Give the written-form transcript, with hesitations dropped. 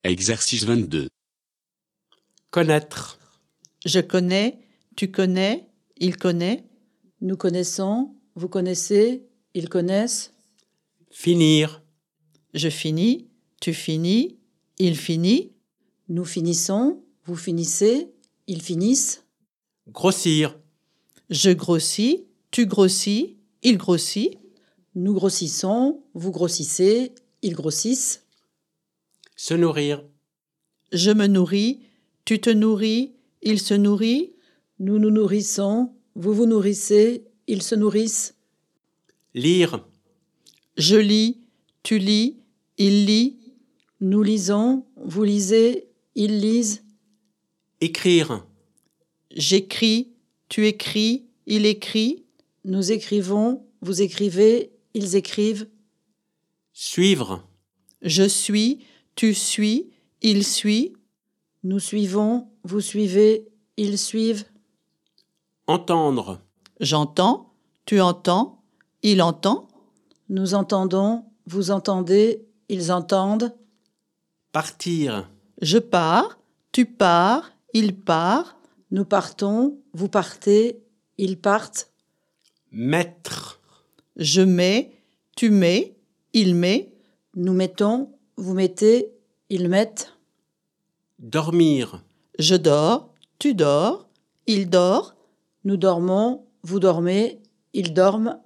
Exercice 22. Connaître. Je connais, tu connais, il connaît. Nous connaissons, vous connaissez, ils connaissent. Finir. Je finis, tu finis, il finit. Nous finissons, vous finissez, ils finissent. Grossir. Je grossis, tu grossis, il grossit. Nous grossissons, vous grossissez, ils grossissent. Se nourrir. Je me nourris, tu te nourris, il se nourrit. Nous nous nourrissons, vous vous nourrissez, ils se nourrissent. Lire. Je lis, tu lis, il lit. Nous lisons, vous lisez, ils lisent. Écrire. J'écris, tu écris, il écrit. Nous écrivons, vous écrivez, ils écrivent. Suivre. Je suis, tu suis, il suit. Nous suivons, vous suivez, ils suivent. Entendre. J'entends, tu entends, il entend. Nous entendons, vous entendez, ils entendent. Partir. Je pars, tu pars, il part. Nous partons, vous partez, ils partent. Mettre. Je mets, tu mets, il met. Nous mettons, vous mettez, ils mettent. Dormir. Je dors, tu dors, il dort. Nous dormons, vous dormez, ils dorment.